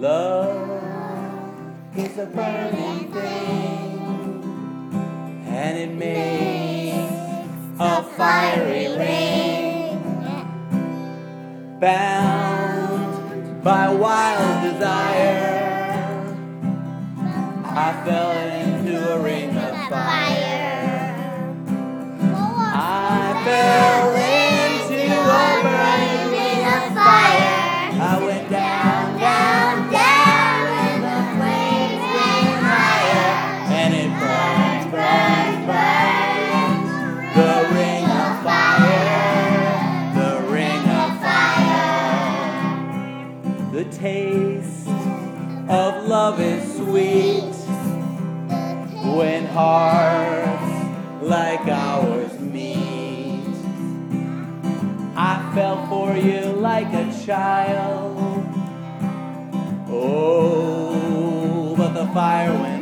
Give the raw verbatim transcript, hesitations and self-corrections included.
Love is a burning thing, and it makes a fiery ring, bound by wild desire. I fell into a ring of fire. I fell into a burning ring of fire. I went down, down, down, and the flames went higher, and it burned, burned, burned. The ring of fire, the ring of fire. The taste of love is sweet when hearts like ours meet. I fell for you like a child. Oh, but the fire went